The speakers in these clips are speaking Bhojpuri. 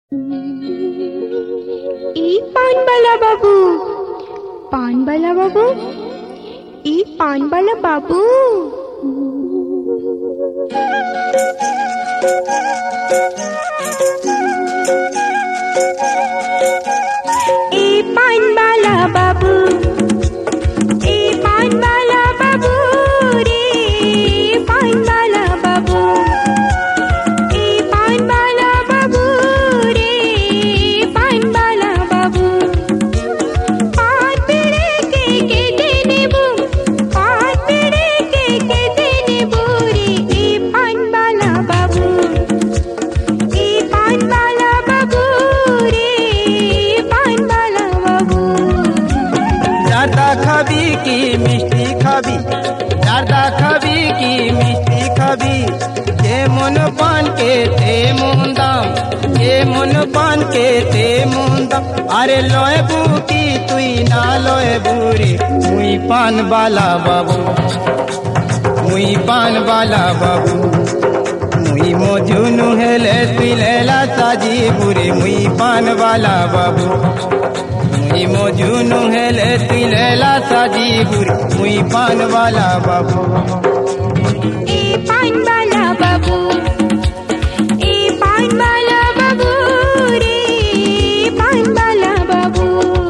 ई पानबाला बाबू, पानबाला बाबू, ई पानबाला बाबू। ई पानबाला बाबू, ई पानबाला बाबू रे, पानबाला बाबू, ई पानबाला बाबू रे, पानबाला बाबू। पान पेड़े के देनेबू, पान पेड़े के देनेबू रे, ई पानबाला बाबू, ई पानबाला बाबू रे, पानबाला बाबू। जारदा खाबी की मिष्टी खाबी, जारदा खाबी की मिष्टी खाबी, जे मन पान के ते मुंदाम, जे मन पान के ते मुंदाम। अरे लोएबू की तुई ना लोएबू रे, मुई पान बाला बाबू, मुई पान बाला बाबू। मुई मोजुनु हेले तुई लेला साजी बुरे, मुई पान बाला बाबू। मुई मोजुनु हेले तुई लेला साजी बुरे, मुई पान वाला बाबू। ई पानबाला बाबू, ई पानबाला बाबू रे, पानबाला बाबू।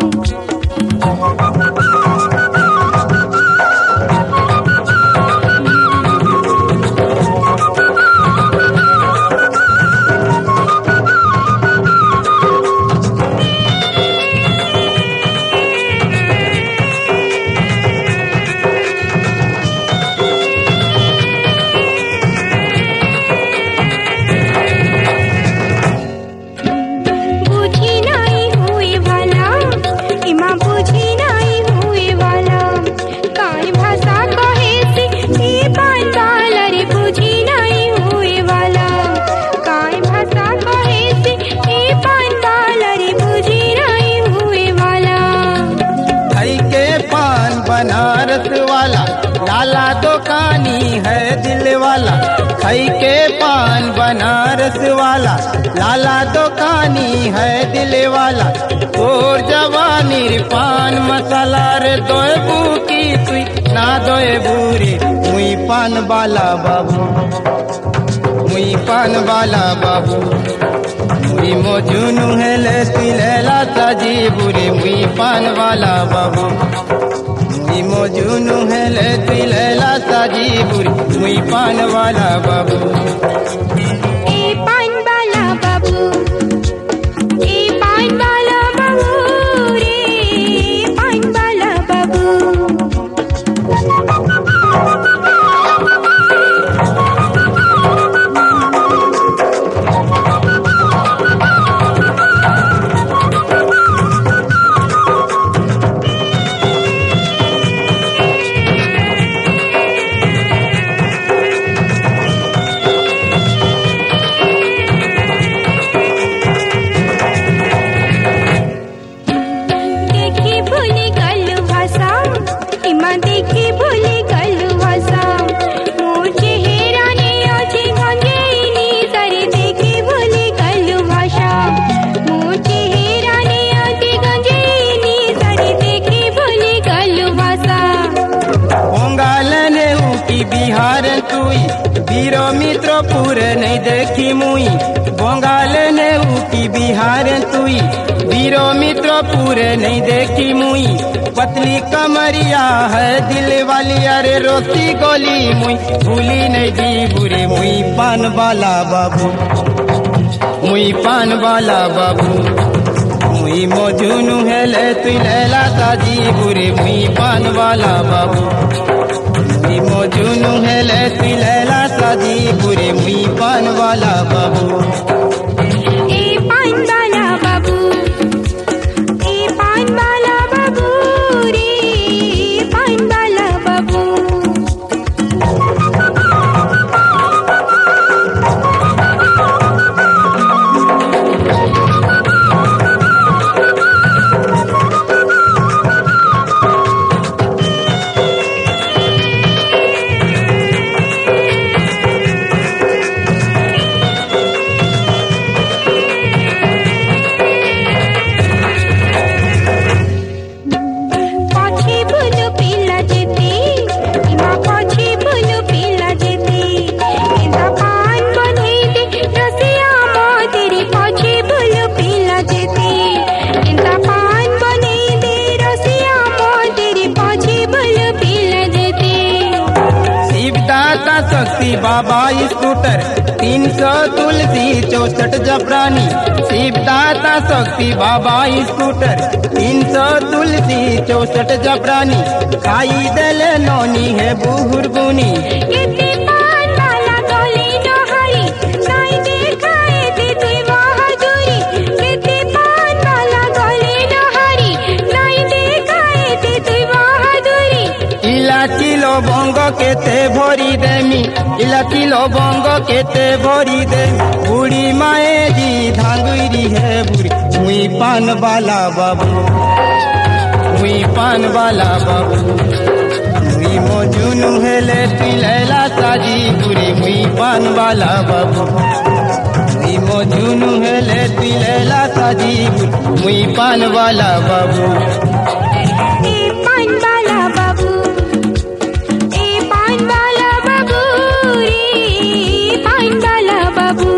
बुझी नहीं हुए वाला, इमा बुझी नहीं हुए वाला, काय भाषा कहे से ई पानबाला रे, बुझी नहीं हुए वाला, काय भाषा कहे से ई पानबाला रे, बुझी नहीं हुए वाला। खाई के पान बनारस वाला, लाला दुकानी है दिल वाला। खाई के पान बनारस वाला, लाला दुकानी है दिल वाला। और जवानी पान मसाला रे, दोएबू की तुई ना दोएबू रे, मुई पान बाला बाबू, मुई पान बाला बाबू। मुई मोजुनु हेले तुई लेला साजी बुरे, मुई पान वाला बाबू। मुई मोजुनु हेले तुई लेला साजी बुरे, मुई पान वाला बाबू। ई पानबाला बाबू, ई पानबाला बाबू रे, पानबाला बाबू। देखी भूली गलु भाषा, इमा देखी भूली गलु भाषा, मोर चेहरा ने अझै गंजेनी तरे देखी भूली गलु भाषा, मोर चेहरा ने अझै गंजेनी तरे देखी भूली गलु भाषा। बंगाल ने की बिहार तुई, वीरो मित्रपुर नहीं देखी मुई। बंगाल ने की बिहार तुई, वीरो मित्रपुर नहीं देखी मुई। पतली कमरिया है दिल वाली, अरे रोती गोली मुई भूली नहीं दी बुरे, मुई पान वाला बाबू, मुई पान वाला बाबू। मुई मोजुनु हेले तुई लेला साजी बुरे, मुई पान वाला बाबू। मुई मोजुनु हेले तुई लेला साजी बुरे, मुई पान वाला बाबू। ई पानबाला बाबू, ई पानबाला बाबू रे, पानबाला बाबू। बाबा स्कूटर 300 तुलसी 64 जफरानी शिवदाता शक्ति बाबा स्कूटर 300 तुलसी 64 जफरानी खाई दल नौनी है बुहुर गुनी कितने पान वाला गोली नोहरी नहीं दिखाए दे तुई बहादुरी कितने पान वाला गोली नोहरी नहीं दिखाए दे तुई बहादुरी इलाची लवंग केते भरी देमी इलाची लवंग केते भरी दे बुढ़ी माए जी धांगुरी है बुढ़ी मुई पान वाला बाबू मुई पान वाला बाबू मुई मोजुनु हेले पिलैला साजी बुढ़ी मुई पान वाला बाबू मुई मोजुनु हेले पिलैला साजी बुढ़ी मुई पान वाला बाबू ए पान वाला बाबू ए पान वाला बाबू रे पान वाला बाबू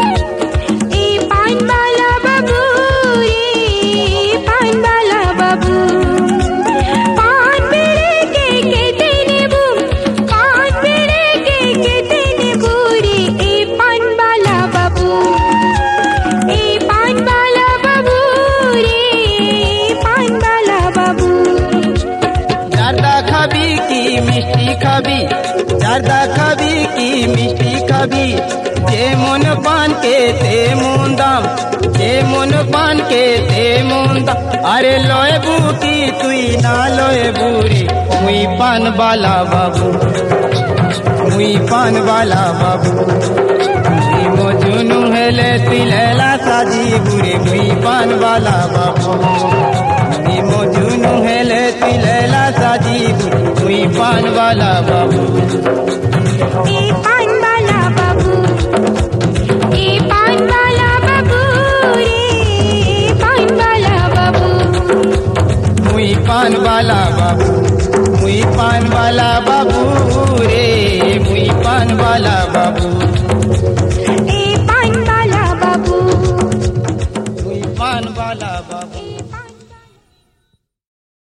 ए पान वाला बाबू रे पान वाला बाबू पान बेड़े के तेने बू पान बेड़े के तेने बूरी ए पान वाला बाबू ए पान वाला बाबू रे पान वाला बाबू जारदा खाबी की मिष्टी खाबी जारदा खाबी की मिष्टी खाबी जे मन पान के ते मुंदाम जे मन पान के ते मुंदाम अरे लोए बूटी तुई ना लोए बूरी मुई पान वाला बाबू मुई पान वाला बाबू मुई मोजुनु हेले तिलैला साजी बुरे मुई पान वाला बाबू मुई मोजुनु हेले तिलैला साजी बुरे मुई पान वाला बाबू ए पान वाला बाबू ए पान वाला बाबू रे पान वाला बाबू मुई पान वाला बाबू मुई पान वाला बाबू रे मुई पान वाला बाबू